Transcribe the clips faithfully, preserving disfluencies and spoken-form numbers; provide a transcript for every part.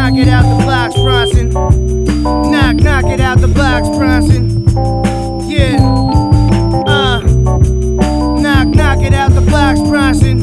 knock it out the box, Bronson. Knock, knock it out the box, Bronson. Yeah. Uh. Knock, knock it out the box, Bronson.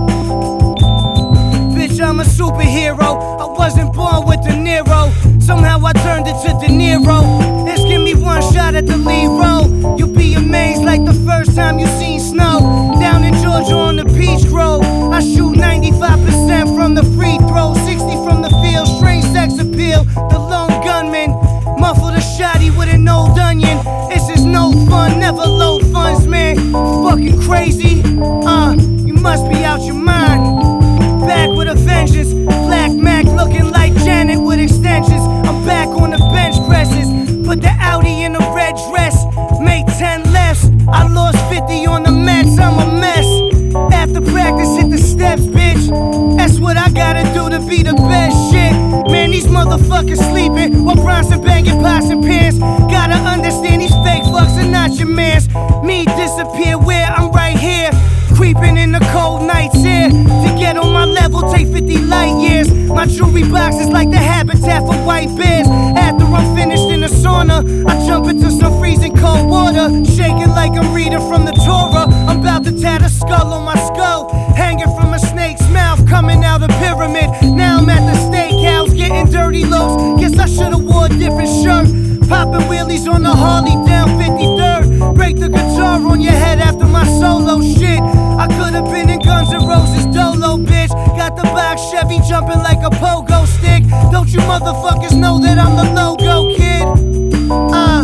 Bitch, I'm a superhero. I wasn't born with De Niro. Somehow I turned it to De Niro. Just give me one shot at the lead role. You'll be amazed like the first time you seen snow. Down in Georgia on the Peach Grove, I shoot ninety-five percent from the free throw, sixty from the field, strange sex appeal. The lone gunman, muffled a shotty with an old onion. This is no fun, never low funds, man. Fucking crazy, uh, you must be out your mind. Back with a vengeance, Black Mac looking like Janet with extensions. I'm back on the bench presses, put the Audi in a red dress, made ten lefts. I lost fifty on the Mets, I'm a mess. After practice, hit the steps, bitch. That's what I gotta do to be the best shit. Man, these motherfuckers sleeping while Bronson banging pots and pans. Gotta understand these fake fucks are not your mans. Me disappear where I'm right here, creeping in the cold nights here. To get on my level, take fifty light years. My jewelry box is like the habitat for white bears. After I'm finished in the sauna, I jump into some freezing cold water, shaking like I'm reading from the Torah. I'm about to tat a skull on my skull, hanging from a snake's mouth, coming out a pyramid. Now I'm at the steakhouse, getting dirty looks. Guess I should've wore a different shirt. Popping wheelies on the Harley down fifty-third. Break the guitar on your head after my solo shit. I could've been in Guns N' Roses Dolo, bitch. Got the box Chevy jumping like a pogo stick. Don't you motherfuckers know that I'm the logo kid? Uh,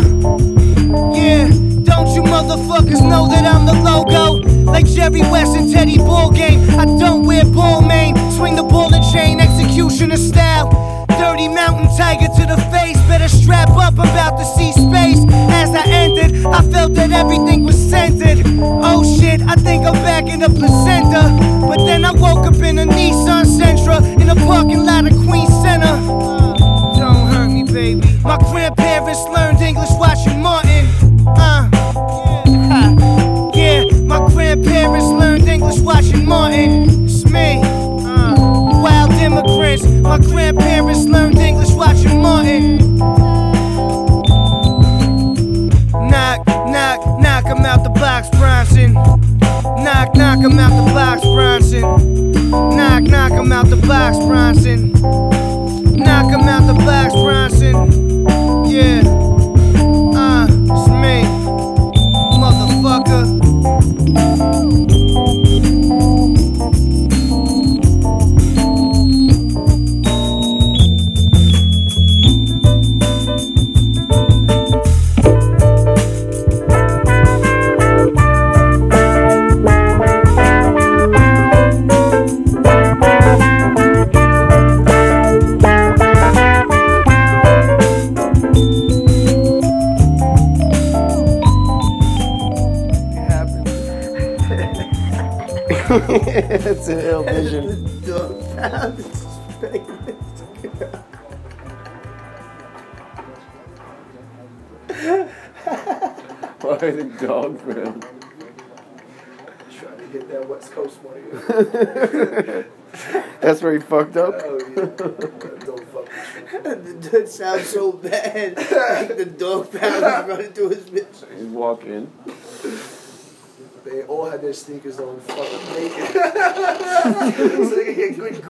yeah. Don't you motherfuckers know that I'm the logo? Like Jerry West and Teddy Ballgame, I don't wear ball main. Swing the ball and chain, executioner style. Dirty mountain tiger to the face. Better strap up, I'm about to see space. As I entered, I felt that everything was centered. Oh shit, I think I'm back in the placenta. But then I woke up in a Nissan Sentra, in a parking lot of Queens Center. uh, Don't hurt me, baby. My grandparents learned English watching Martin. Uh, yeah, yeah. My grandparents learned English watching Martin. It's me. Wild immigrants, my grandparents learned English watching Martin. Knock, knock, knock him out the box, Bronson. Knock, knock him out the box, Bronson. Knock, knock him out the box, Bronson. Knock him out the box, Bronson. Yeah, uh, it's me, motherfucker. It's an ill vision. Why the dog friend? Trying to hit that West Coast money. That's where he fucked up? Oh, yeah. Don't fuck with you. That sounds so bad. Like the dog pound is running through his bitch. He's walking. They all had their sneakers on fucking naked. So they could get good